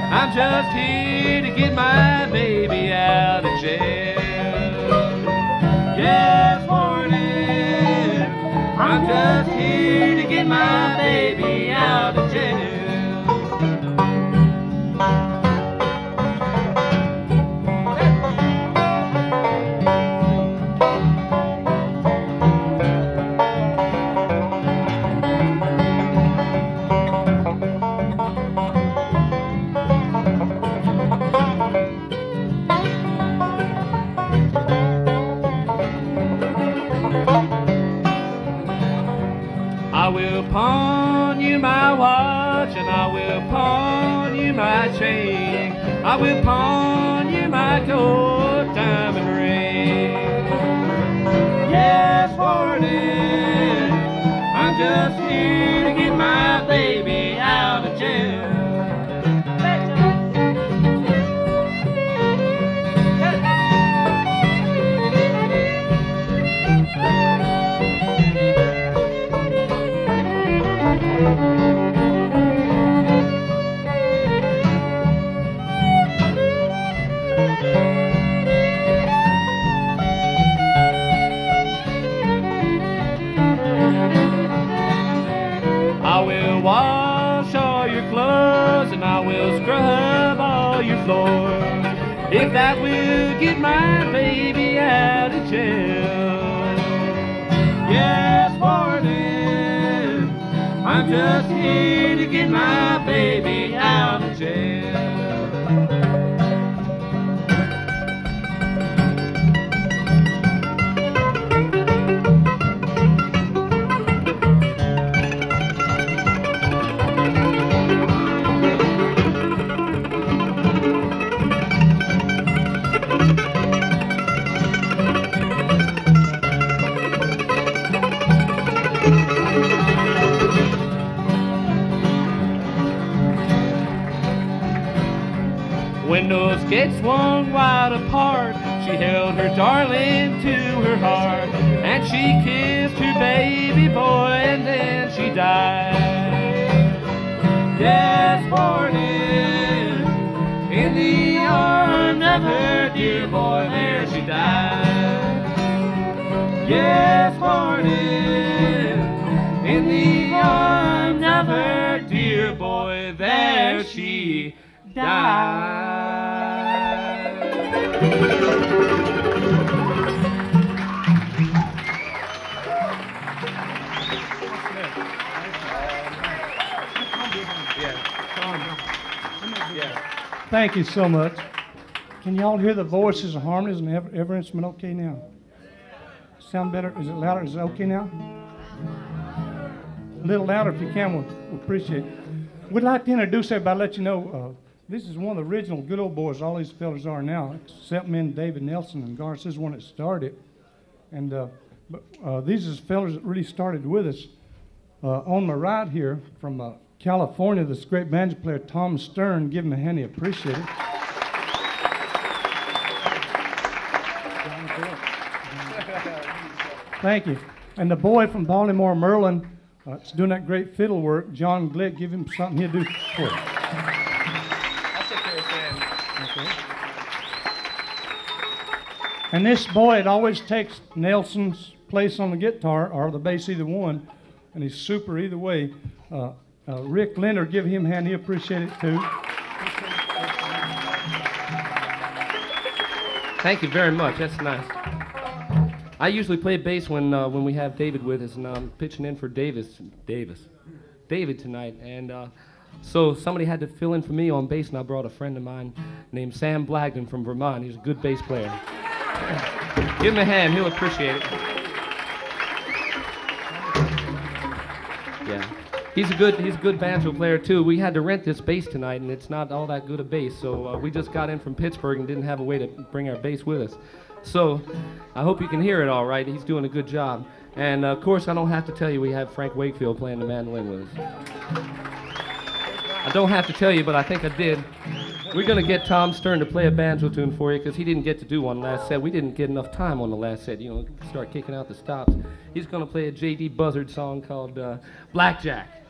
I'm just here to get my baby out of jail. Yes, morning. I'm just here to get my baby out of jail. I will pawn you my watch, and I will pawn you my chain. I will pawn you my gold diamond ring. Yes, for it. I'm just here to get my baby out of jail. I will wash all your clothes and I will scrub all your floors, if that will get my baby out of jail. Yes, for it. I'm just here to get my baby out of jail. When those gates swung wide apart, she held her darling to her heart, and she kissed her baby boy, and then she died. Yes, born in the arms of her dear boy, there she died. Yes, born in the arms of her dear boy, there she died. Thank you so much. Can y'all hear the voices and harmonies and every instrument okay now? Sound better? Is it louder? Is it okay now? A little louder if you can, we'll appreciate it. We'd like to introduce everybody, let you know, this is one of the original good old boys, all these fellas are now, except me and David Nelson and Garth. This is one that started. And these are fellas that really started with us. On my right here from California, this great banjo player, Tom Stern. Give him a hand, he appreciate it. Thank you. And the boy from Baltimore, Maryland, is doing that great fiddle work, John Glick. Give him something he'll do for you. Okay. And this boy, it always takes Nelson's place on the guitar or the bass, either one, and he's super either way. Rick Leonard, give him a hand, he appreciate it too. Thank you very much, that's nice. I usually play bass when we have David with us, and I'm pitching in for David tonight. And so somebody had to fill in for me on bass, and I brought a friend of mine named Sam Blagden from Vermont. He's a good bass player. Give him a hand, he'll appreciate it. Yeah. He's a good banjo player too. We had to rent this bass tonight, and it's not all that good a bass, so we just got in from Pittsburgh and didn't have a way to bring our bass with us. So I hope you can hear it all right. He's doing a good job. And of course, I don't have to tell you we have Frank Wakefield playing the mandolin with us. I don't have to tell you, but I think I did. We're going to get Tom Stern to play a banjo tune for you because he didn't get to do one last set. We didn't get enough time on the last set, you know, start kicking out the stops. He's going to play a J.D. Buzzard song called Blackjack.